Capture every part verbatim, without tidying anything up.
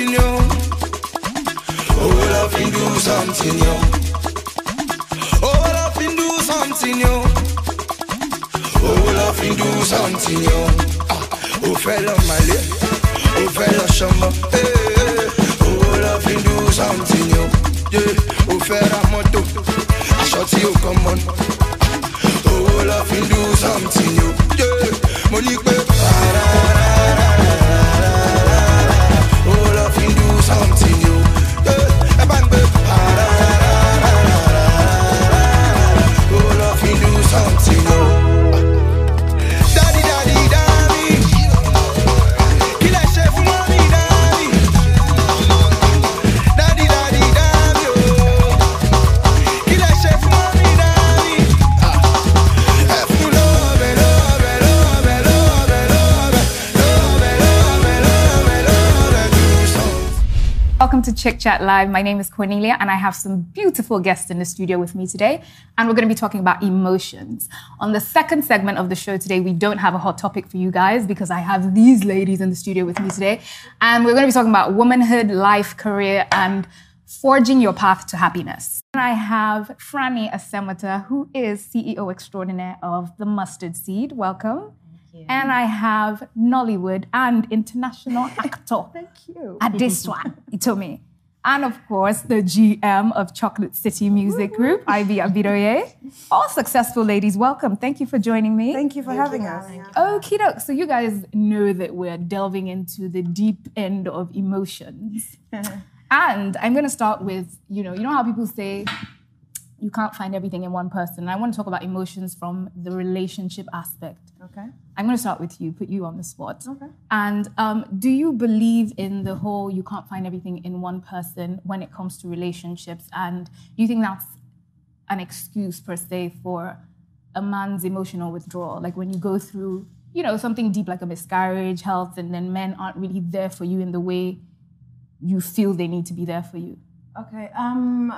something, yo. Oh, love you do something, yo. Oh, love you do something, yo. Oh, love you do something, yo. Ah, oh, fella, Mali. Oh, fella, Shamba. Hey, hey. Oh, love you do something, yo. Yeah. Oh, fella, Moto. I shot you, come on. Oh, love you do something, yo. Yeah. Money, babe. Oh, love you do something, yo. Yeah. Bang, babe. Oh, love you do something, yo. Welcome to Chick Chat Live. My name is Cornelia and I have some beautiful guests in the studio with me today. And we're going to be talking about emotions. On the second segment of the show today, we don't have a hot topic for you guys because I have these ladies in the studio with me today. And we're going to be talking about womanhood, life, career, and forging your path to happiness. And I have Franny Asemwata, who is C E O extraordinaire of The Mustard Seed. Welcome. And I have Nollywood and international actor. Thank you. Adeswa Itomi. And of course, the G M of Chocolate City Music Group, Ivy Abidoye. All successful ladies, welcome. Thank you for joining me. Thank you for Thank having you us. having us. Okie doke. So you guys know that we're delving into the deep end of emotions. And I'm going to start with, you know, you know how people say you can't find everything in one person. And I want to talk about emotions from the relationship aspect. Okay. I'm going to start with you, put you on the spot. Okay. And um, do you believe in the whole you can't find everything in one person when it comes to relationships? And do you think that's an excuse per se for a man's emotional withdrawal? Like when you go through, you know, something deep like a miscarriage, health, and then men aren't really there for you in the way you feel they need to be there for you. Okay. Um,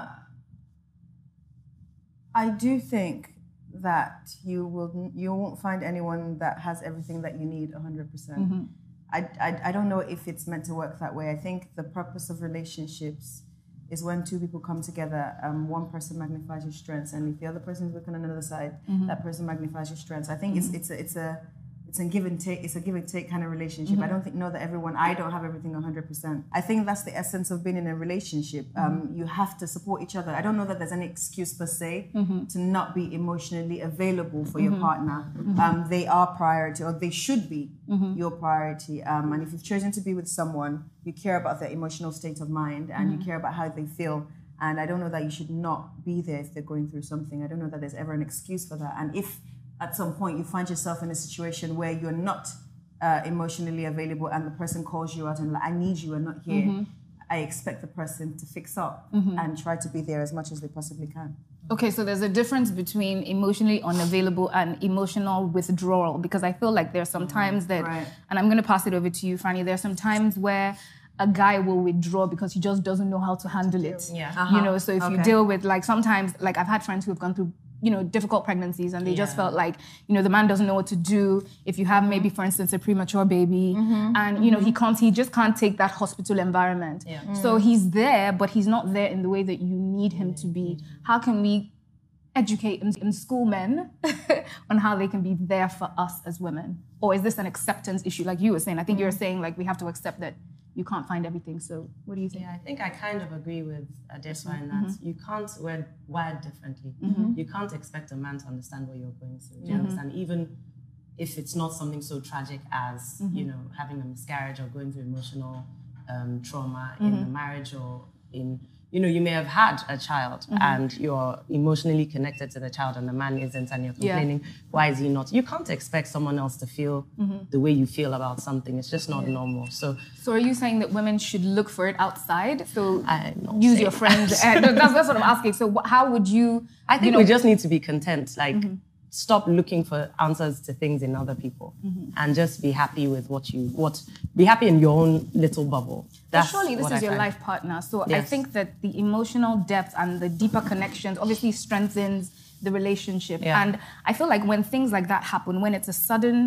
I do think that you will you won't find anyone that has everything that you need one hundred percent. Mm-hmm. I, I I don't know if it's meant to work that way. I think the purpose of relationships is when two people come together, um, one person magnifies your strengths, and if the other person is working on another side, Mm-hmm. that person magnifies your strengths. I think it's it's a it's a it's a give and take. It's a give and take kind of relationship. I don't think know that everyone. I don't have everything one hundred percent. I think that's the essence of being in a relationship. Um, you have to support each other. I don't know that there's any excuse per se to not be emotionally available for your partner. Um, they are priority, or they should be your priority. Um, and if you've chosen to be with someone, you care about their emotional state of mind and you care about how they feel. And I don't know that you should not be there if they're going through something. I don't know that there's ever an excuse for that. And if at some point you find yourself in a situation where you're not uh, emotionally available and the person calls you out and like, I need you, I'm not here, Mm-hmm. I expect the person to fix up and try to be there as much as they possibly can. Okay, so there's a difference between emotionally unavailable and emotional withdrawal, because I feel like there's some times that, Right. and I'm going to pass it over to you, Franny, there's some times where a guy will withdraw because he just doesn't know how to handle it. Yeah. Uh-huh. You know, so if you Okay. deal with, like, sometimes, like, I've had friends who have gone through, you know, difficult pregnancies and they just Yeah. felt like, you know, the man doesn't know what to do. If you have maybe, for instance, a premature baby and, you know, he can't, he just can't take that hospital environment. Yeah. So he's there, but he's not there in the way that you need him to be. How can we educate and, and school men on how they can be there for us as women? Or is this an acceptance issue? Like you were saying, I think you were saying, like, we have to accept that you can't find everything. So what do you think? Yeah, I think I kind of agree with Adeswa in that you can't, we're wired differently. You can't expect a man to understand what you're going through. Do you understand? Even if it's not something so tragic as, you know, having a miscarriage or going through emotional um, trauma in a marriage or in, you know, you may have had a child and you're emotionally connected to the child and the man isn't and you're complaining, why is he not? You can't expect someone else to feel the way you feel about something. It's just not normal. So So are you saying that women should look for it outside? So I'm not use saying your friends. And that's, that's what I'm asking. So wh- how would you... I think you know, we just need to be content. Like, stop looking for answers to things in other people and just be happy with what you, what, be happy in your own little bubble. But That's surely this what is I your find. life partner. So I Yes. think that the emotional depth and the deeper connections obviously strengthens the relationship. Yeah. And I feel like when things like that happen, when it's a sudden,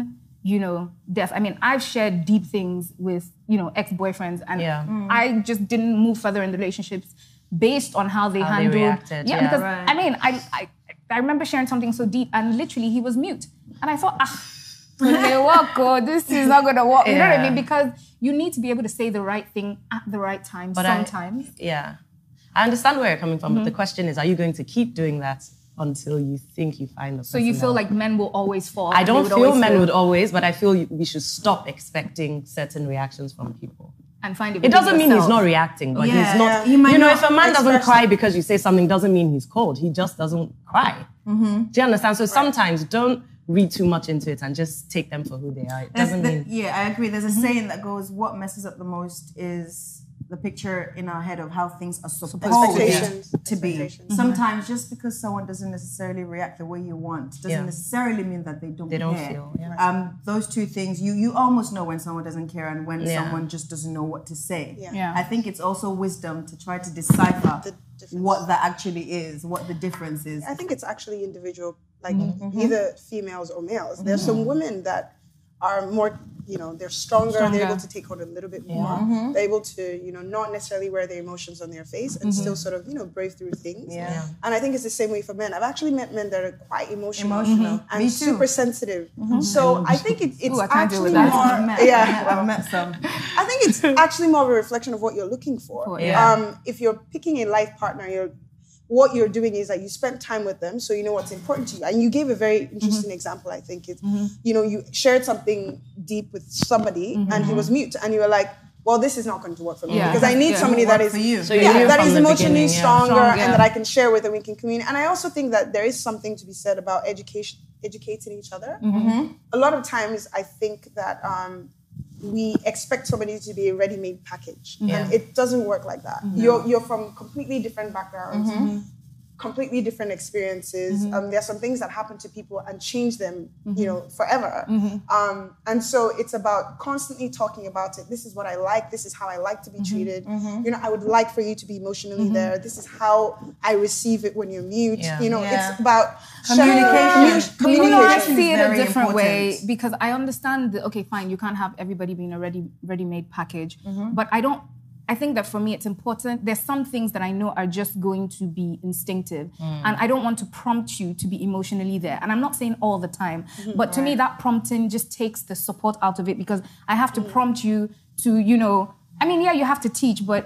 you know, death. I mean, I've shared deep things with, you know, ex-boyfriends, and Yeah. Mm. I just didn't move further in the relationships based on how they How they handled. reacted, yeah, yeah. because Right. I mean, I, I I remember sharing something so deep, and literally he was mute, and I thought, ah, okay, work, oh, this is not gonna work. You know what I Yeah. mean? Because you need to be able to say the right thing at the right time. But I- sometimes. Yeah. I understand where you're coming from, Mm-hmm. but the question is, are you going to keep doing that until you think you find the So person you feel that- like men will always fall? I and they don't would feel always men fail, would always, but I feel you- we should stop expecting certain reactions from people. and find it. It doesn't within mean he's yourself. not reacting, but Yeah, he's not. yeah. He might You know, not if a man doesn't express cry it. because you say something, doesn't mean he's cold. He just doesn't cry. Mm-hmm. Do you understand? So sometimes don't read too much into it and just take them for who they are. It There's doesn't the- mean. yeah, I agree. There's a saying that goes, what messes up the most is the picture in our head of how things are supposed Expectations. to be. Expectations. Sometimes just because someone doesn't necessarily react the way you want doesn't Yeah. necessarily mean that they don't They don't care. feel, yeah. Um, those two things, you you almost know when someone doesn't care and when Yeah. someone just doesn't know what to say. Yeah. Yeah. I think it's also wisdom to try to decipher The difference. what that actually is, what the difference is. I think it's actually individual, like Mm-hmm. either females or males. There's some women that are more, you know, they're stronger, Stronger. they're able to take on a little bit more. Mm-hmm. They're able to, you know, not necessarily wear their emotions on their face and still sort of, you know, brave through things. Yeah. Yeah. And I think it's the same way for men. I've actually met men that are quite emotional, Emotional. and Me too. super sensitive. So I think it, it's Ooh, I can't deal actually with that. more, I've met, yeah. I've met, I've met some. I think it's actually more of a reflection of what you're looking for. For, yeah. Um, if you're picking a life partner, you're what you're doing is that you spent time with them, so you know what's important to you. And you gave a very interesting Mm-hmm. example. I think it's, you know, you shared something deep with somebody, and he was mute, and you were like, "Well, this is not going to work for me Mm-hmm. Yeah. because I need Yeah. somebody Work that is for you. So you yeah, knew that from is the emotionally beginning, yeah. stronger, Strong, and yeah. that I can share with, and we can communicate." And I also think that there is something to be said about education, educating each other. Mm-hmm. A lot of times, I think that. Um, we expect somebody to be a ready-made package, and Yeah. it doesn't work like that. You're you're from completely different backgrounds, completely different experiences. Um, there are some things that happen to people and change them, you know, forever. Um, and so it's about constantly talking about it. This is what I like. This is how I like to be treated. You know, I would like for you to be emotionally there. This is how I receive it when you're mute. Yeah. You know, Yeah. it's about Communication. sharing- You know, I Communication see is it a very different way important. because I understand that, okay, fine, you can't have everybody being a ready, ready-made package. Mm-hmm. But I don't, I think that for me it's important. There's some things that I know are just going to be instinctive. Mm. And I don't want to prompt you to be emotionally there. And I'm not saying all the time, Mm-hmm. but to me that prompting just takes the support out of it because I have Mm. to prompt you to, you know, I mean, yeah, you have to teach, but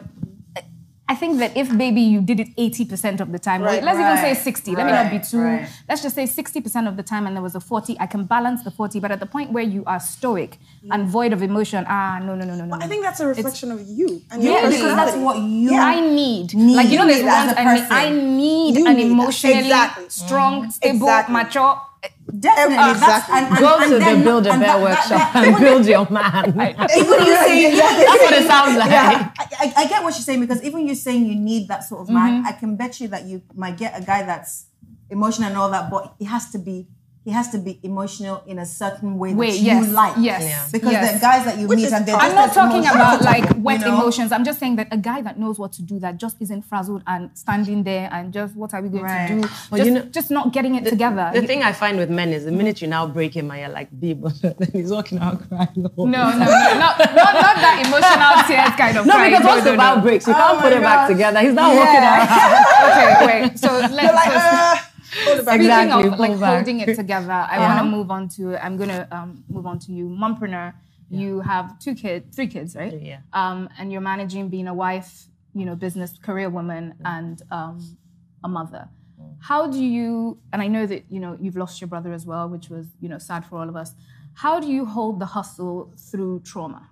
I think that if maybe you did it eighty percent of the time, or Right, let's even say right, sixty, let me not be right, too, right. let's just say sixty percent of the time and there was a forty, I can balance the forty, but at the point where you are stoic and void of emotion, ah, no, no, no, no, no. I think that's a reflection of you and your Yeah, Because personality. that's what you I need. Need. Like, you know, You there's need as ones a I need, person. I need You an need that. emotionally Exactly. strong, stable, Exactly. mature. Definitely. That's, Exactly. and, and, Go and to then- the Build a and Bear that- that- workshop that- and build your man. Even you saying That's what it sounds like. I, I, I get what you're saying because even you saying you need that sort of man, I can bet you that you might get a guy that's emotional and all that, but he has to be he has to be emotional in a certain way that Wait, you yes, like. yes, Yeah. Because yes. there are guys that you Which meet is and they're tough. just I'm not as talking emotional, about like wet you know? emotions. I'm just saying that a guy that knows what to do, that just isn't frazzled and standing there and just what are we going Right. to do? Well, just, you know- just not getting it together. The thing I find with men is the minute you now break him and you're like, babe, then he's walking out crying. No, no, no, not, not, not that emotional tears kind of No, crying. because No, once no, the no. valve breaks, you can't my put it back gosh. together. He's not walking out. Okay, wait. So let's Like, just, uh, hold it back. speaking Exactly, of like pull back. holding it together, I want to move on to. I'm gonna um, move on to you, mompreneur. You have two kids, three kids, right? Yeah. Um, and you're managing being a wife, you know, business career woman, and um, a mother. How do you? And I know that you know you've lost your brother as well, which was you know sad for all of us. How do you hold the hustle through trauma?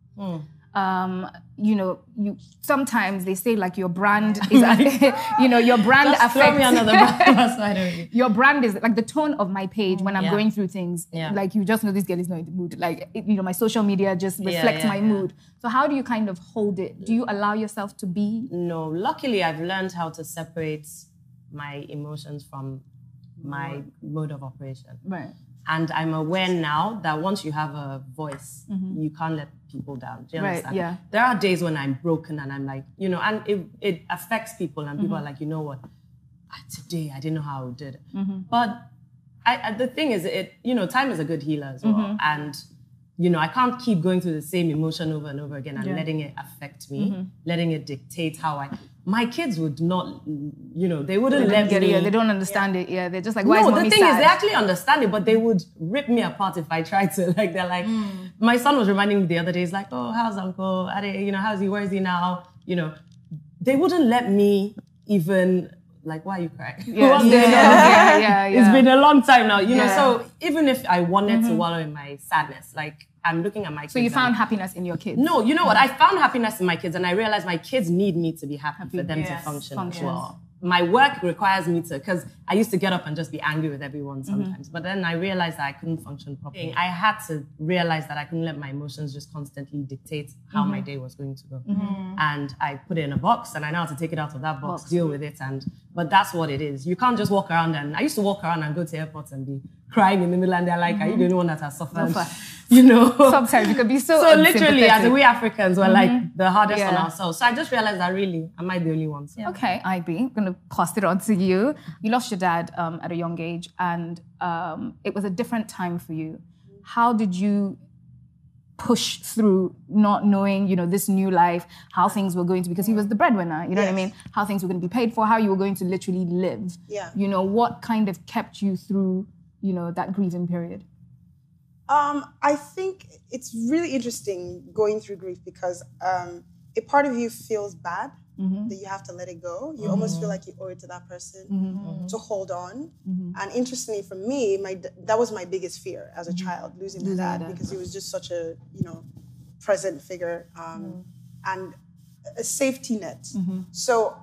Um, you know, you sometimes they say like your brand is, you know, your brand Just throw me affects under the bus. I don't really. your brand is like the tone of my page when I'm Yeah. going through things. Yeah. Like you just know this girl is not in the mood. Like it, you know, my social media just Yeah, reflects yeah, my yeah. mood. So how do you kind of hold it? Do you allow yourself to be? No, luckily I've learned how to separate my emotions from my mode of operation. Right. And I'm aware now that once you have a voice, you can't let people down. Do you Right, understand? yeah. There are days when I'm broken and I'm like, you know, and it, it affects people and people are like, you know what? Ah, today I didn't know how I did it. But I, I, the thing is, it you know, time is a good healer as well. Mm-hmm. And, you know, I can't keep going through the same emotion over and over again and yeah. letting it affect me, mm-hmm. letting it dictate how I... My kids would not, you know, they wouldn't they let get me... It, they don't understand yeah. it, yeah. They're just like, why no, is mommy the thing sad? is, they actually understand it, but they would rip me apart if I tried to. Like, they're like... Mm. My son was reminding me the other day, he's like, oh, how's Uncle? You know, how's he? Where is he now? You know, they wouldn't let me even... Like, why are you crying? Yeah, yeah, yeah, yeah, yeah. It's been a long time now, you yeah. know. So even if I wanted mm-hmm. to wallow in my sadness, like I'm looking at my kids. So you found happiness in your kids? No, you know what? I found happiness in my kids, and I realized my kids need me to be happy, happy. for them yes. to function, function as well. My work requires me to, because I used to get up and just be angry with everyone sometimes. Mm-hmm. But then I realized that I couldn't function properly. I had to realize that I couldn't let my emotions just constantly dictate how mm-hmm. my day was going to go. Mm-hmm. And I put it in a box, and I know how to take it out of that box, box, deal with it. And but that's what it is. You can't just walk around and, I used to walk around and go to airports and be crying in the middle, and they're like, mm-hmm. are you the only one that has suffered? You know? Sometimes you could be so So literally, as we Africans, we're mm-hmm. like the hardest yeah. on ourselves. So I just realized that really, am I the only one? So. Yeah. Okay, I B, I'm going to pass it on to you. You lost your dad um, at a young age, and um, it was a different time for you. How did you push through not knowing, you know, this new life, how things were going to, because he was the breadwinner, you know yes. what I mean? How things were going to be paid for, how you were going to literally live. Yeah. You know, what kind of kept you through, you know, that grieving period? Um, I think it's really interesting going through grief because um, a part of you feels bad mm-hmm. that you have to let it go. You mm-hmm. almost feel like you owe it to that person mm-hmm. to hold on. Mm-hmm. And interestingly for me, my that was my biggest fear as a child, losing my dad, because he was just such a, you know, present figure um, mm-hmm. and a safety net. Mm-hmm. So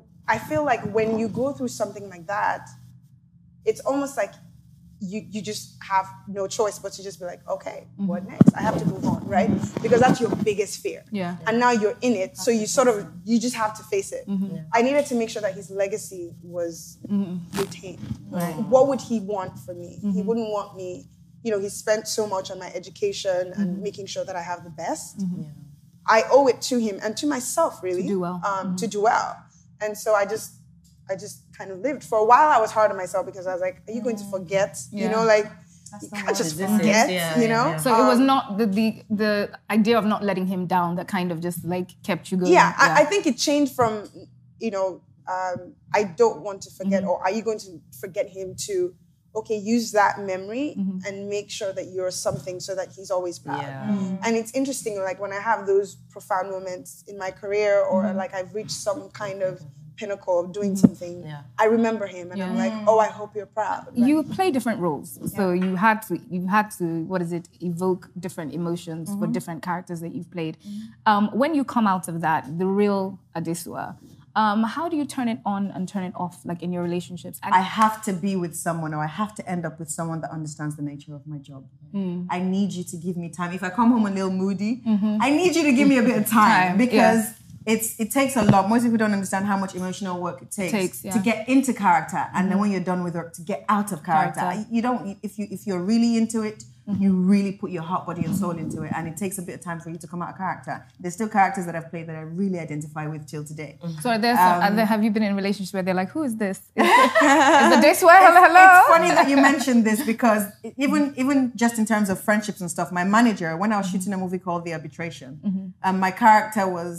I feel like when you go through something like that, it's almost like You, you just have no choice but to just be like, okay, mm-hmm. what next? I have to move on, right? Because that's your biggest fear. Yeah. And now you're in it, so you sort of, you just have to face it. Mm-hmm. Yeah. I needed to make sure that his legacy was mm-hmm. retained. Right. What would he want for me? Mm-hmm. He wouldn't want me, you know, he spent so much on my education and mm-hmm. making sure that I have the best. Mm-hmm. Yeah. I owe it to him and to myself, really. To do well. Um, mm-hmm. To do well. And so I just, I just kind of lived. For a while, I was hard on myself because I was like, are you going to forget? Yeah. You know, like, That's you can't just forget, yeah, you know? Yeah, yeah. So um, it was not the, the the idea of not letting him down that kind of just like kept you going. Yeah, yeah. I, I think it changed from, you know, um, I don't want to forget, mm-hmm. or are you going to forget him to, okay, use that memory mm-hmm. and make sure that you're something so that he's always proud. Yeah. Mm-hmm. And it's interesting, like when I have those profound moments in my career or mm-hmm. like I've reached some kind of pinnacle of doing mm-hmm. something, yeah. I remember him and yeah. I'm like, oh, I hope you're proud. Right? You play different roles. So yeah. you had to, you had to, what is it, evoke different emotions mm-hmm. for different characters that you've played. Mm-hmm. Um, when you come out of that, the real Adesua, um, how do you turn it on and turn it off, like in your relationships? And I have to be with someone, or I have to end up with someone that understands the nature of my job. Mm. I need you to give me time. If I come home a little moody, mm-hmm. I need you to give me a bit of time, time. because yeah. It's, it takes a lot. Most people don't understand how much emotional work it takes, takes yeah. to get into character, and mm-hmm. then when you're done with work, to get out of character. character. You don't. If you if you're really into it, mm-hmm. you really put your heart, body, and soul into it, and it takes a bit of time for you to come out of character. There's still characters that I've played that I really identify with till today. Mm-hmm. So there's um, some, there, have you been in relationships where they're like, who is this? Is, is it this way? Hello, hello. It's funny that you mentioned this because even even just in terms of friendships and stuff, my manager, when I was shooting a movie called The Arbitration, mm-hmm. um, my character was.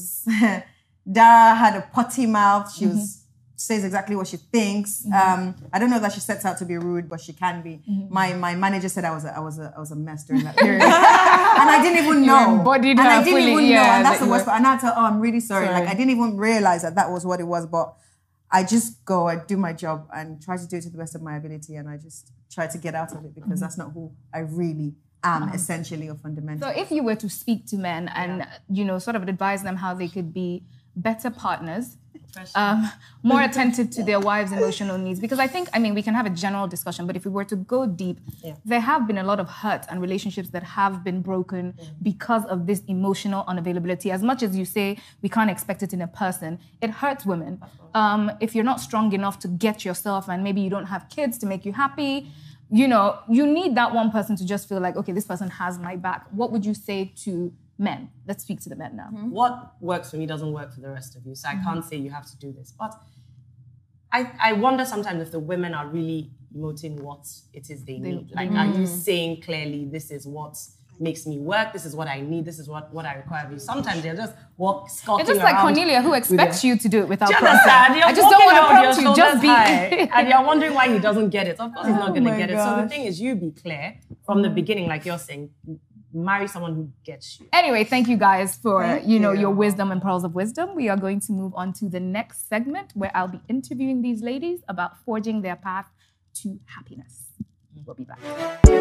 Dara had a potty mouth. She was mm-hmm. says exactly what she thinks. Mm-hmm. Um, I don't know that she sets out to be rude, but she can be. Mm-hmm. My my manager said I was a, I was a, I was a mess during that period, and I didn't even know. You embodied and her I didn't fully, even yeah, know, and that's that the worst part. And I had to, oh, I'm really sorry. sorry. Like I didn't even realize that that was what it was. But I just go, I do my job, and try to do it to the best of my ability, and I just try to get out of it because mm-hmm. that's not who I really am, um, essentially or fundamentally. So if you were to speak to men and yeah. you know sort of advise them how they could be better partners, um, more attentive to their wives' emotional needs. Because I think, I mean, we can have a general discussion, but if we were to go deep, yeah. there have been a lot of hurt and relationships that have been broken mm. because of this emotional unavailability. As much as you say we can't expect it in a person, it hurts women. Um, if you're not strong enough to get yourself, and maybe you don't have kids to make you happy, you know, you need that one person to just feel like, okay, this person has my back. What would you say to men? Let's speak to the men now. Mm-hmm. What works for me doesn't work for the rest of you. So I mm-hmm. can't say you have to do this. But I, I wonder sometimes if the women are really emoting what it is they, They- need? Like, are you saying clearly, this is what makes me work, this is what I need, this is what, what I require of you? Sometimes they're just walk, skulking It's just like around Cornelia, who expects you to do it without Do you prompting. understand? You're I just don't walking want to around with prompt your you. Just shoulders be. high, and you're wondering why he doesn't get it. Of course, he's not going to my get it. So the gosh. thing is, you be clear from the beginning, like you're saying. Marry someone who gets you. Anyway, thank you guys for Thank you know you. your wisdom and pearls of wisdom. We are going to move on to the next segment where I'll be interviewing these ladies about forging their path to happiness. We'll be back.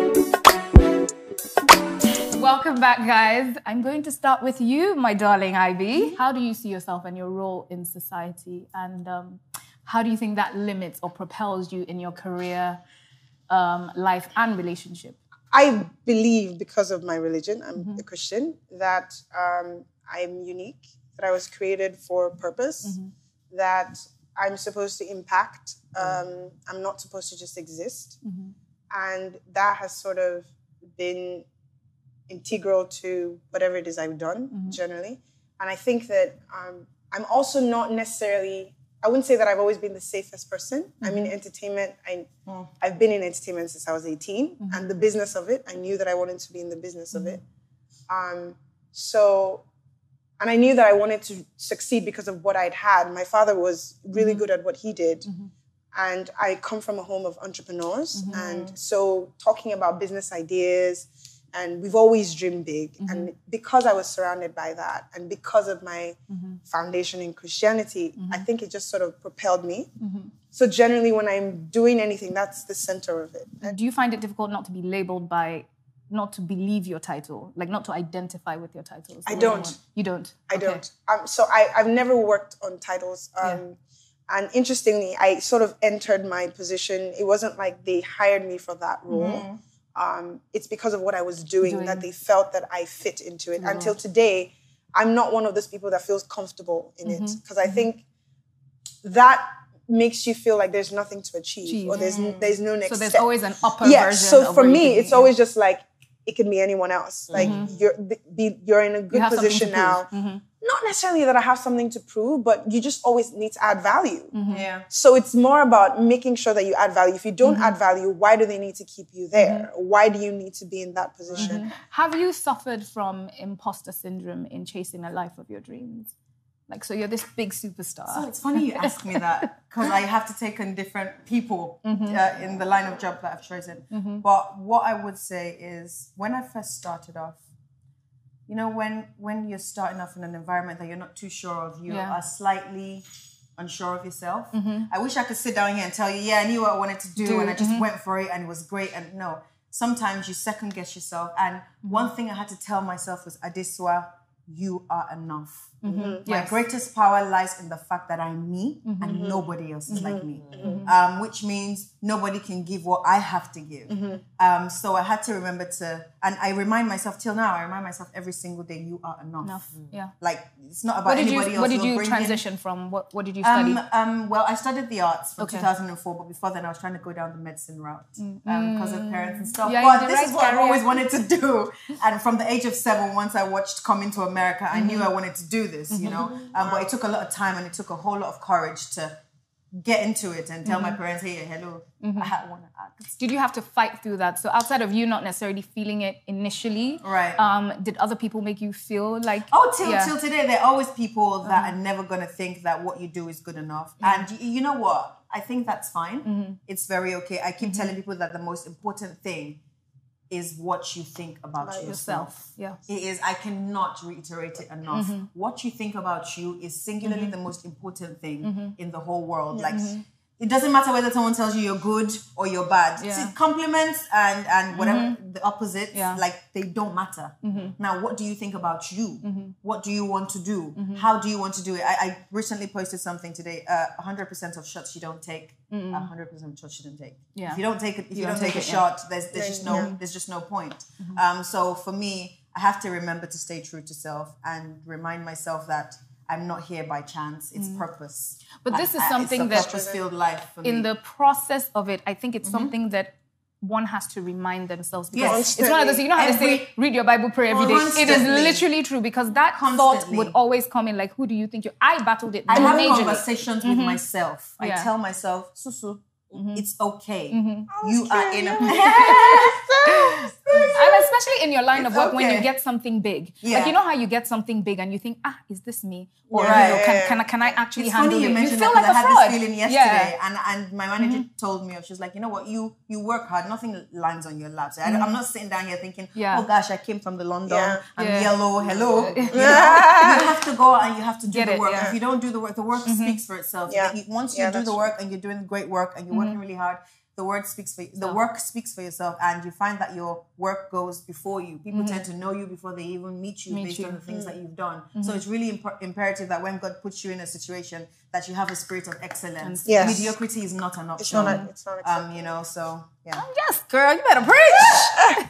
Welcome back, guys. I'm going to start with you, my darling Ivy. How do you see yourself and your role in society, and um, how do you think that limits or propels you in your career, um, life, and relationship? I believe, because of my religion, I'm a Christian, that um, I'm unique, that I was created for a purpose, that I'm supposed to impact. Um, I'm not supposed to just exist. And that has sort of been integral to whatever it is I've done, generally. And I think that um, I'm also not necessarily, I wouldn't say that I've always been the safest person. I mean, entertainment, I, I've been in entertainment since I was eighteen, and the business of it, I knew that I wanted to be in the business of it. Um, so, and I knew that I wanted to succeed because of what I'd had. My father was really good at what he did. And I come from a home of entrepreneurs. And so talking about business ideas, and we've always dreamed big. And because I was surrounded by that, and because of my foundation in Christianity, I think it just sort of propelled me. So generally, when I'm doing anything, that's the center of it. Do you find it difficult not to be labeled by, not to believe your title, like not to identify with your titles? I don't. You don't? I Okay. don't. Um, so I, I've never worked on titles. Um, And interestingly, I sort of entered my position. It wasn't like they hired me for that role. Um, it's because of what I was doing, Doing. that they felt that I fit into it. Until today, I'm not one of those people that feels comfortable in it, because I think that makes you feel like there's nothing to achieve, Achieve. or there's there's no next So there's step. always an upper Yeah, version. so of for where you me, could it's be. always just like, it can be anyone else. Like, you're be, you're in a good have something position to now. prove. Not necessarily that I have something to prove, but you just always need to add value. Yeah. So it's more about making sure that you add value. If you don't add value, why do they need to keep you there? Why do you need to be in that position? Have you suffered from imposter syndrome in chasing a life of your dreams? Like, so you're this big superstar. So it's funny you ask me that, because I have to take on different people uh, in the line of job that I've chosen. But what I would say is, when I first started off, you know, when when you're starting off in an environment that you're not too sure of, you Yeah. are slightly unsure of yourself. I wish I could sit down here and tell you, yeah, I knew what I wanted to do, Do, and I just went for it and it was great. And no, sometimes you second guess yourself. And one thing I had to tell myself was, Adesua, you are enough. My Yes. greatest power lies in the fact that I'm me and nobody else is like me. Um, which means nobody can give what I have to give. Um, so I had to remember to, and I remind myself till now, I remind myself every single day, you are enough. Enough. Yeah. Like, it's not about What did anybody you else. What did You'll you bring in- transition from? What What did you study? um, um, well, I studied the arts from Okay. two thousand four, but before then I was trying to go down the medicine route um, because of parents and stuff. Yeah, you but did this right is what I've career. always wanted to do. And from the age of seven, once I watched Coming to America, I knew I wanted to do this, you know. Um, but it took a lot of time and it took a whole lot of courage to get into it and tell my parents, hey, hello, I want to act. Did you have to fight through that? So outside of you not necessarily feeling it initially, Right. Um, did other people make you feel like? Oh, till yeah. till today, there are always people that are never gonna think that what you do is good enough. And you, you know what? I think that's fine. It's very okay. I keep telling people that the most important thing is what you think about yourself. yourself. Yeah. It is. I cannot reiterate it enough. What you think about you is singularly the most important thing in the whole world. Like, it doesn't matter whether someone tells you you're good or you're bad. Yeah. See, compliments and and whatever the opposites, Yeah. like, they don't matter. Now, what do you think about you? What do you want to do? How do you want to do it? I, I recently posted something today. Uh, one hundred percent of shots you don't take. one hundred percent of shots you don't take. Yeah. If you don't take it, if you, don't don't take, take a it, yeah. shot, there's there's just no there's just no point. Um, so for me, I have to remember to stay true to self and remind myself that I'm not here by chance. It's purpose. But this is I- I- something it's a that- purpose-filled life for In me. the process of it, I think it's something that one has to remind themselves, because Yes. it's one of those, you know how they Every- say, read your Bible, pray every day. It is Constantly. literally true, because that thought Constantly. would always come in like, who do you think you I battled it I have majorly. conversations with myself. I Yeah. tell myself, Susu, it's okay. You are in a and especially in your line It's of work, when okay. you get something big, Yeah. like you know how you get something big and you think, ah, is this me? Or Right. you know, can, can I can I actually It's handle funny you it? mentioned feel that like because a I fraud. had this feeling yesterday, Yeah. and and my manager told me, she was like, you know what, you you work hard, nothing lands on your lap. So I, I'm not sitting down here thinking, Yeah. oh gosh, I came from the London, Yeah. I'm Yeah. yellow, hello. You know, you have to go and you have to do Get the it, work. yeah. If you don't do the work, the work speaks for itself. Yeah. You- Once you Yeah, do that's the true. work and you're doing great work and you're working really hard, the word speaks for the work speaks for yourself, and you find that your work goes before you. People tend to know you before they even meet you Meet based you. on the things that you've done. So it's really imp- imperative that when God puts you in a situation, that you have a spirit of excellence. Yes. Mediocrity is not an option. It's not. A, it's not. um, Acceptable. you know. So yeah. Yes, girl, you better preach.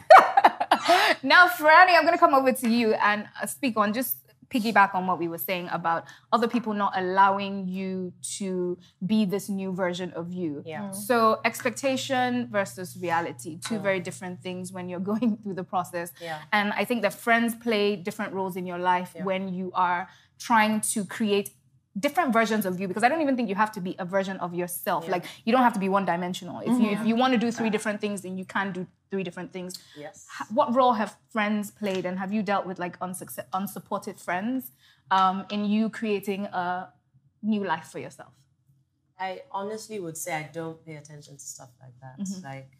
Now, Franny, I'm going to come over to you and uh, speak on just piggyback on what we were saying about other people not allowing you to be this new version of you. Yeah. So expectation versus reality, two very different things when you're going through the process. Yeah. And I think that friends play different roles in your life when you are trying to create different versions of you, because I don't even think you have to be a version of yourself. Like you don't have to be one dimensional. If you if you want to do three different things, then you can do three different things. Yes. H- What role have friends played, and have you dealt with like unsuccess- unsupported friends um, in you creating a new life for yourself? I honestly would say I don't pay attention to stuff like that. Like,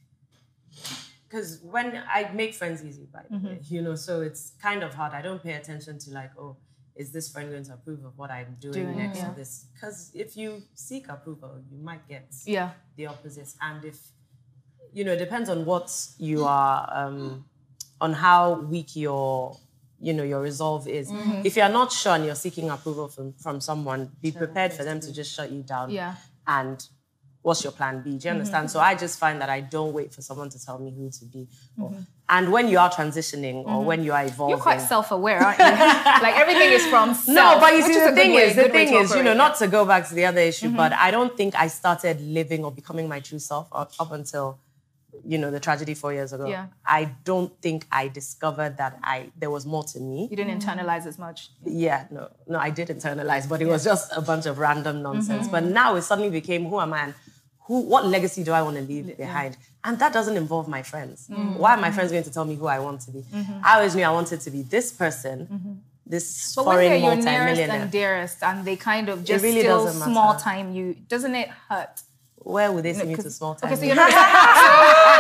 because when I make friends easy, by the way, you know, so it's kind of hard. I don't pay attention to like, oh, is this friend going to approve of what I'm doing, Doing, next yeah. to this? Because if you seek approval, you might get Yeah. the opposite. And if, you know, it depends on what you are, um, on how weak your, you know, your resolve is. If you're not sure and you're seeking approval from, from someone, be prepared for them to just shut you down. Yeah. And what's your plan B? Do you understand? So I just find that I don't wait for someone to tell me who to be. Or, and when you are transitioning or when you are evolving. You're quite self-aware, aren't you? Like everything is from self. No, but you which see, is a the good thing way- is, the good way thing to is, you know, operate, not to go back to the other issue, but I don't think I started living or becoming my true self up, up until, you know, the tragedy four years ago. Yeah. I don't think I discovered that I there was more to me. You didn't internalize as much. Yeah, no, no, I did internalize, but it was just a bunch of random nonsense. But now it suddenly became, who am I? And who, what legacy do I want to leave behind? And that doesn't involve my friends. Why are my friends going to tell me who I want to be? I always knew I wanted to be this person, this But when foreign they're your nearest multi-millionaire. and dearest, and they kind of just really still doesn't matter. small time you, doesn't it hurt? Where would they see me to 'Cause- small time? Okay, so you're not.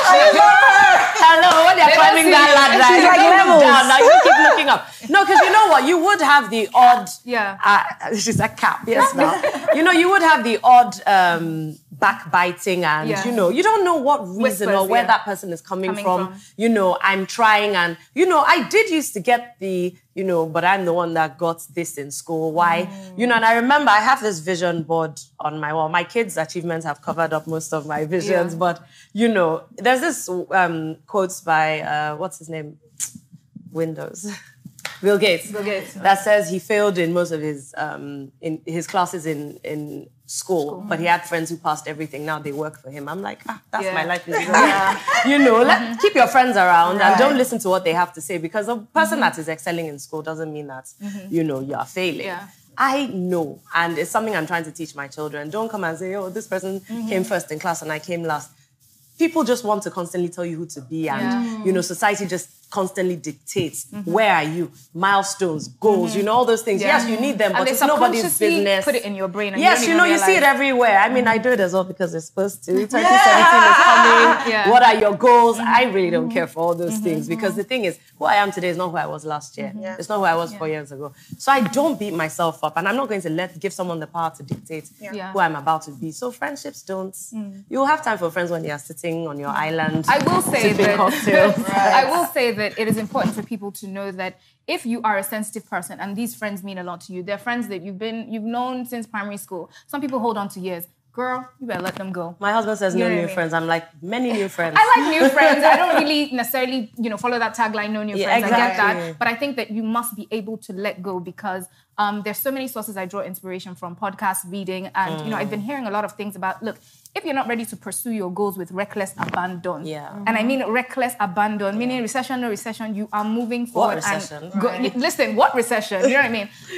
Hello, when they're They don't climbing see that you. ladder, She's you like look levels. down, now you keep looking up. No, because you know what? You would have the odd... Yeah. Uh, she's a cap, yes, now. You know, you would have the odd um, backbiting and, Yeah. you know, you don't know what reason Whispers, or where yeah. that person is coming, Coming from. from. You know, I'm trying and, you know, I did used to get the, you know, but I'm the one that got this in school. Why? Mm. You know, and I remember I have this vision board on my wall. My kids' achievements have covered up most of my visions, Yeah. but, you know, there's this um, quotes by, uh, what's his name? Windows. Bill Gates. Bill Gates. That says he failed in most of his um, in his classes in in school, but he had friends who passed everything. Now they work for him. I'm like, ah, that's Yeah. my life. Is you know, let, keep your friends around and don't listen to what they have to say, because a person that is excelling in school doesn't mean that you know you are failing. Yeah. I know, and it's something I'm trying to teach my children. Don't come and say, oh, this person came first in class and I came last. People just want to constantly tell you who to be, and Yeah. you know, society just constantly dictates where are you, milestones, goals, you know, all those things. Yeah. Yes, you need them, And but they it's nobody's subconsciously business. put it in your brain. And Yes, you, you don't know, even you see it realize. everywhere. I mean, I do it as well because they're supposed to. twenty seventeen is coming. Yeah. What are your goals? I really don't care for all those things, because the thing is, who I am today is not who I was last year. Yeah. It's not who I was four years ago. So I don't beat myself up, and I'm not going to let give someone the power to dictate Yeah. who I'm about to be. So friendships don't. You'll have time for friends when you're sitting on your island. I will say sipping that cocktails. I will say that it is important for people to know that if you are a sensitive person and these friends mean a lot to you, they're friends that you've been you've known since primary school. Some people hold on to years. Girl, you better let them go. My husband says You no know what I new mean? friends. I'm like, many new friends. I like new friends. I don't really necessarily, you know, follow that tagline, no new Yeah, friends. I get exactly. that. But I think that you must be able to let go, because um, there's so many sources I draw inspiration from, podcasts, reading. And, you know, I've been hearing a lot of things about, look, if you're not ready to pursue your goals with reckless abandon, Yeah. and I mean reckless abandon, meaning recession, no recession, you are moving forward. recession? And go, Listen, what recession? You know what I mean?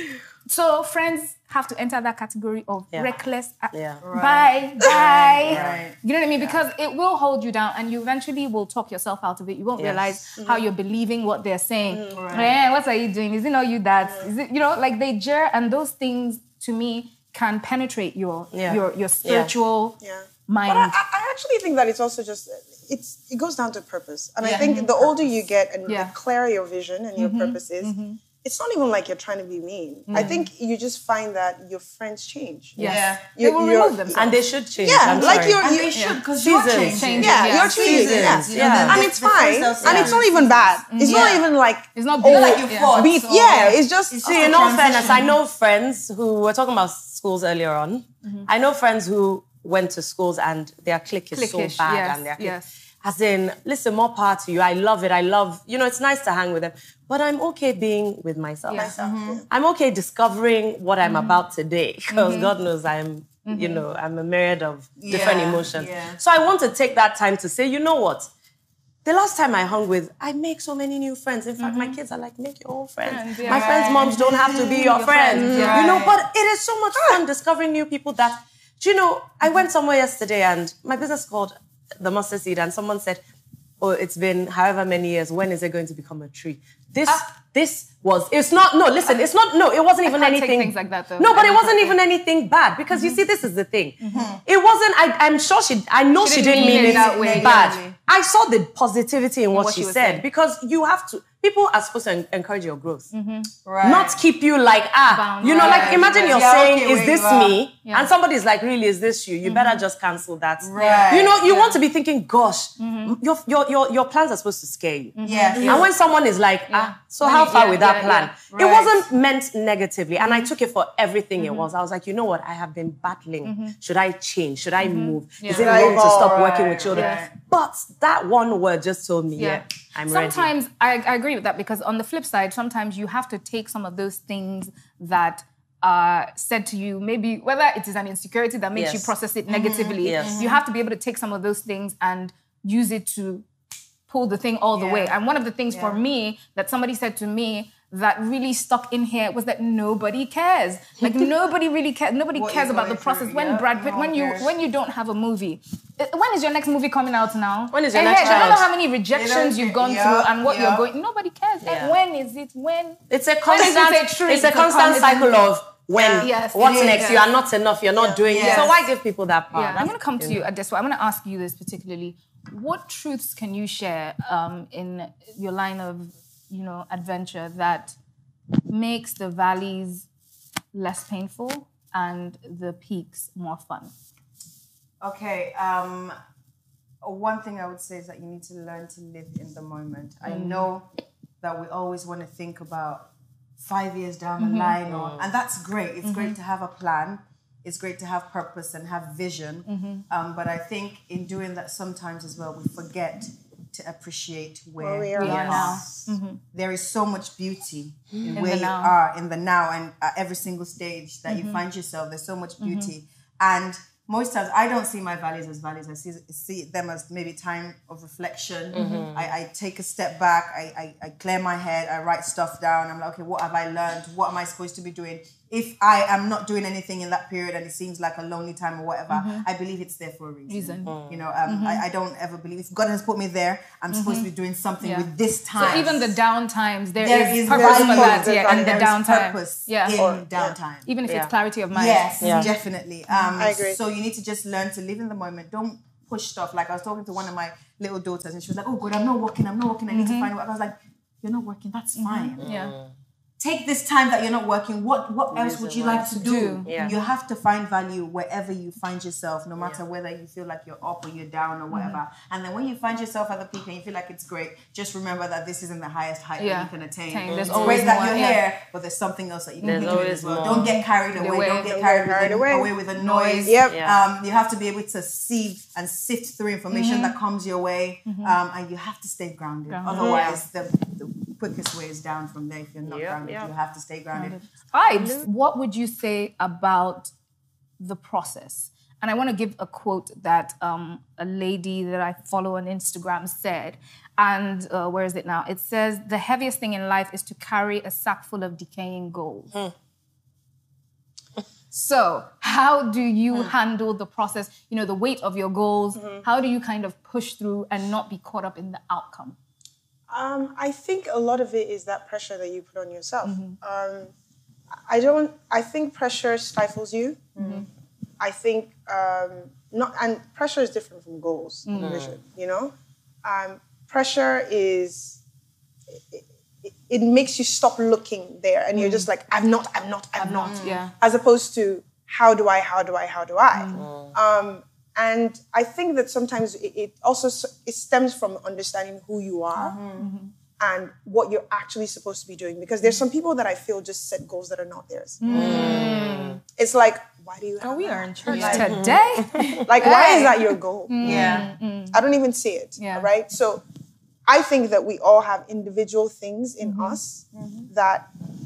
So friends have to enter that category of Yeah. reckless. Uh, Yeah. Bye, bye. Right. You know what I mean? Because it will hold you down, and you eventually will talk yourself out of it. You won't Yes. realize how you're believing what they're saying. Eh, what are you doing? Is it not you that? Is it, you know, like they jeer, and those things to me can penetrate your Yeah. your your spiritual Yeah. mind. But I, I I actually think that it's also just it's it goes down to purpose, and I Yeah. think the older you get and Yeah. the clearer your vision and your purpose is, it's not even like you're trying to be mean. I think you just find that your friends change. yes. Yeah. They will You're- remove themselves. And they should change. Yeah, I'm like sorry. you're, And you they should, because you're Seasons. changing. yeah, Yeah. you're changing. Yeah. Seasons, yeah. And The- it's the friends fine, they'll and say, it's not even bad. It's not Yeah. even like It's not oh, bad. like you Yeah. fought. beef. So, Yeah, it's just it's See, in all fairness, I know friends who were talking about schools earlier on. I know friends who went to schools and their clique is Cliquish, so bad yes, and their clique. yes. As in, listen, more power to you. I love it. I love, you know, it's nice to hang with them. But I'm okay being with myself. Yeah. myself. Yeah. I'm okay discovering what I'm about today. Because God knows I'm, you know, I'm a myriad of different Yeah, emotions. yeah. So I want to take that time to say, you know what? The last time I hung with, I make so many new friends. In fact, my kids are like, make your own friends. Friends, yeah. My friends' moms don't have to be your, Your friends. friends, yeah. You know, but it is so much fun discovering new people that, do you know, I went somewhere yesterday and my business called The Mustard Seed and someone said, oh, it's been however many years, when is it going to become a tree? This, this was, it's not, no, listen, it's not, no, it wasn't even can't take anything. things like that, though. No, but I it don't wasn't think- even anything bad because you see, this is the thing. It wasn't, I, I'm sure she, I know she, She didn't mean it that way, bad. yeah. I saw the positivity in what, what she she was said saying. because you have to, people are supposed to en- encourage your growth. Right. Not keep you like, ah, Bound. you know, like Right. imagine you're Yeah, saying, okay, is where this you are. me? Yeah. And somebody's like, really, is this you? You better just cancel that. Right. You know, you want to be thinking, gosh, your, your, your, your plans are supposed to scare you. Yes. And when someone is like, ah, so When how you- far yeah, with that yeah, plan? yeah. It Right. wasn't meant negatively. And I took it for everything it was. I was like, you know what? I have been battling. Should I change? Should I move? Is it Should I wrong to stop evolve? working with Right, children? right. But that one word just told me, yeah, Yeah. I'm ready. Sometimes I, I agree with that because on the flip side, sometimes you have to take some of those things that are said to you, maybe whether it is an insecurity that makes you Yes. process it negatively, Yes. you have to be able to take some of those things and use it to pull the thing all the Yeah. way. And one of the things for Yeah. me that somebody said to me that really stuck in here was that nobody cares. Like nobody really cares. Nobody What cares you're about the going process. through, When yeah, Brad Pitt, no when one you cares. when you don't have a movie, uh, when is your next movie coming out now? When is your Eh, next hey, do you know child? how many rejections you've gone yeah, through and what yeah. you're going? Nobody cares. Eh, Yeah. when is it? When? It's a When is constant, it a treat? it's a It's a constant constant- cycle of when, Yes, what's it is, next? yes. You are not enough. You're not doing it. Yes. So why give people that power? Yeah, I'm That's- going to come to you at this. I'm going to ask you this particularly. What truths can you share um, in your line of, you know, adventure that makes the valleys less painful and the peaks more fun? Okay. Um, one thing I would say is that you need to learn to live in the moment. I know that we always want to think about five years down the line, or, and that's great. It's great to have a plan. It's great to have purpose and have vision. Um, but I think in doing that, sometimes as well, we forget to appreciate where, Where we we are are now. now. There is so much beauty in, In where the you now. are in the now, and at every single stage that you find yourself, there's so much beauty. And most times, I don't see my valleys as valleys. I see, see them as maybe time of reflection. I, I take a step back. I, I, I clear my head. I write stuff down. I'm like, okay, what have I learned? What am I supposed to be doing? If I am not doing anything in that period and it seems like a lonely time or whatever, I believe it's there for a reason. Reason. You know, um, I, I don't ever believe if God has put me there, I'm supposed to be doing something Yeah. with this time. So even the down times, there there is is purpose for value, that, there- yeah, and the there is downtime. purpose Yeah. in Or- downtime. Even if Yeah. it's clarity of mind. Yes, Yeah. definitely. Um, I agree. So you need to just learn to live in the moment. Don't push stuff. Like I was talking to one of my little daughters, and she was like, "Oh God, I'm not working. I'm not working. I need to find work." I was like, "You're not working. That's fine. Yeah. Take this time that you're not working. What what else would you like to do? do. Yeah. You have to find value wherever you find yourself, no matter whether you feel like you're up or you're down or whatever. And then when you find yourself at the peak and you feel like it's great, just remember that this isn't the highest height Yeah. that you can attain. Attain. There's It's always great that more, you're yeah. here, but there's something else that you can There's be doing always as well. more. Don't get carried away. way. Don't get Don't carried, get carried with, away. the, away with the noise. Yep. Yeah. Um, you have to be able to sieve and sift through information that comes your way, um, and you have to stay grounded. Grounded. Otherwise, the, the quickest way is down from there. If you're not Yep, grounded, yep. you have to stay grounded. All right. What would you say about the process? And I want to give a quote that um, a lady that I follow on Instagram said. And uh, where is it now? It says, the heaviest thing in life is to carry a sack full of decaying gold. So how do you mm. handle the process, you know, the weight of your goals? Mm-hmm. How do you kind of push through and not be caught up in the outcome? Um, I think a lot of it is that pressure that you put on yourself. Mm-hmm. Um, I don't, I think pressure stifles you. Mm-hmm. I think, um, not, and pressure is different from goals, mm-hmm. vision, you know? Um, pressure is, it, it, it makes you stop looking there and mm-hmm. you're just like, I'm not, I'm not, I'm, I'm not. not. Yeah. As opposed to, how do I, how do I, how do I? Mm-hmm. Um, and I think that sometimes it, it also, it stems from understanding who you are mm-hmm. and what you're actually supposed to be doing. Because there's some people that I feel just set goals that are not theirs. Mm. It's like, why do you have Oh, we that? are in church like, today? Like, why is that your goal? Mm. Yeah. Mm. I don't even see it, yeah. right? So I think that we all have individual things in mm-hmm. us mm-hmm. that,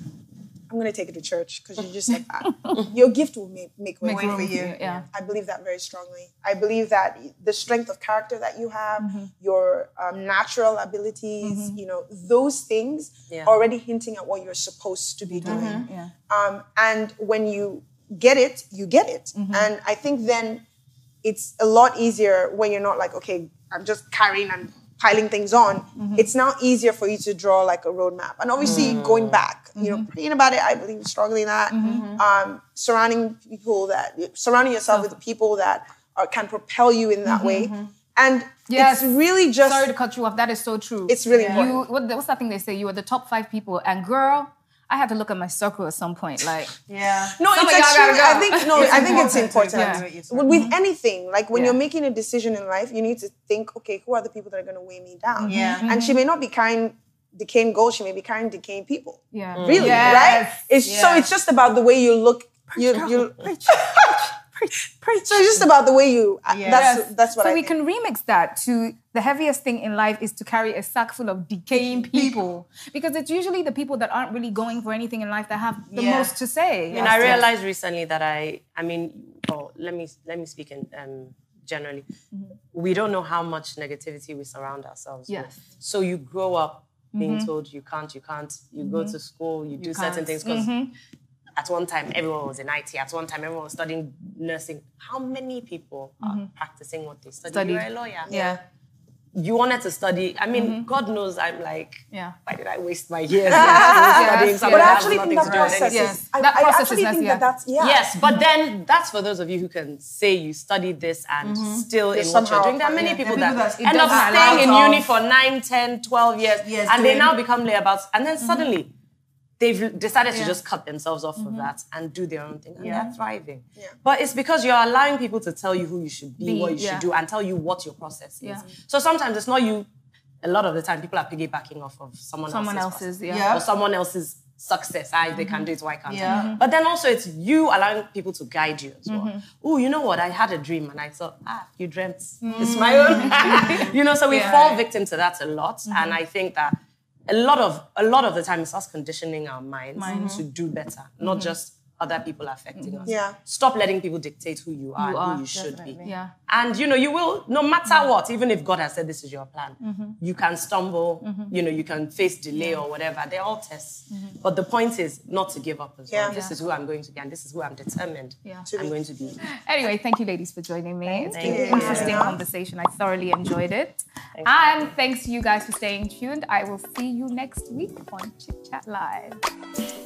I'm going to take it to church because you just said that. Your gift will make, make way, make way for you. you. Yeah. I believe that very strongly. I believe that the strength of character that you have, mm-hmm. your um, natural abilities, mm-hmm. you know, those things yeah. already hinting at what you're supposed to be doing. Mm-hmm. Yeah. Um, and when you get it, you get it. Mm-hmm. And I think then it's a lot easier when you're not like, okay, I'm just carrying and piling things on. Mm-hmm. It's now easier for you to draw like a roadmap. And obviously mm-hmm. going back, you know, praying about it, I believe strongly in that. Mm-hmm. Um, surrounding people that, surrounding yourself so. with people that are, can propel you in that mm-hmm. way. And yes. it's really just... Sorry to cut you off. That is so true. It's really yeah. important. You, what, what's that thing they say? You are the top five people. And girl, I had to look at my circle at some point. Like, yeah. No, some it's of y'all extremely, gotta go. I think, no, it's I think it's important. Yeah. With mm-hmm. anything, like when yeah. you're making a decision in life, you need to think, okay, who are the people that are going to weigh me down? Yeah. And she may not be carrying decaying goals, she may be carrying decaying people. Yeah. Really, yes. right? It's yeah. So it's just about the way you look. Preach, you, you, preach, preach, preach. So it's just about the way you, yes. that's, that's what so I we think. can remix that to the heaviest thing in life is to carry a sack full of decaying people. Because it's usually the people that aren't really going for anything in life that have the yeah. most to say. I mean, I realized recently that I, I mean, oh, let me let me speak in um, generally. Mm-hmm. We don't know how much negativity we surround ourselves yes. with. So you grow up being mm-hmm. told you can't, you can't. You mm-hmm. go to school, you, you do can't. certain things because mm-hmm. at one time everyone was in I T. At one time everyone was studying nursing. How many people mm-hmm. are practicing what they study? Studied. You're a lawyer. Yeah. You wanted to study. I mean, mm-hmm. God knows I'm like, yeah. why did I waste my years studying yes, something But that actually, has in nothing that to do with process, anything? Yes. I, That I process actually is think nice, that that's, yeah. Yes, but then that's for those of you who can say you studied this and mm-hmm. still You're in what you're somehow- doing. There are many yeah, people there are that, people that end up doesn't staying in allow uni of- for nine, ten, twelve years Yes, and they doing- now become layabouts. And then mm-hmm. suddenly they've decided Yeah. to just cut themselves off Mm-hmm. of that and do their own thing. And Yeah. they're thriving. Yeah. But it's because you're allowing people to tell you who you should be, Be, what you yeah. should do, and tell you what your process is. Yeah. So sometimes it's not you. A lot of the time, people are piggybacking off of someone, Someone else's, else's, process. yeah. or someone else's success. I, they can do it, why can't Yeah. I? Mhm. But then also it's you allowing people to guide you as well. Mm-hmm. Oh, you know what? I had a dream and I thought, ah, you dreamt. It's my own. You know, so we Yeah. fall victim to that a lot. Mm-hmm. And I think that a lot of a lot of the time it's us conditioning our minds Minds. to do better, not just other people affecting us. Yeah. Stop letting people dictate who you are You and are, who you should definitely. be. Yeah. And, you know, you will, no matter what, even if God has said this is your plan, you can stumble, you know, you can face delay or whatever. They're all tests. But the point is not to give up as well. Yeah. This is who I'm going to be and this is who I'm determined Yeah. I'm going to be. Anyway, thank you, ladies, for joining me. It's been Thank an you. interesting conversation. I thoroughly enjoyed it. And thanks to you guys for staying tuned. I will see you next week on Chit Chat Live.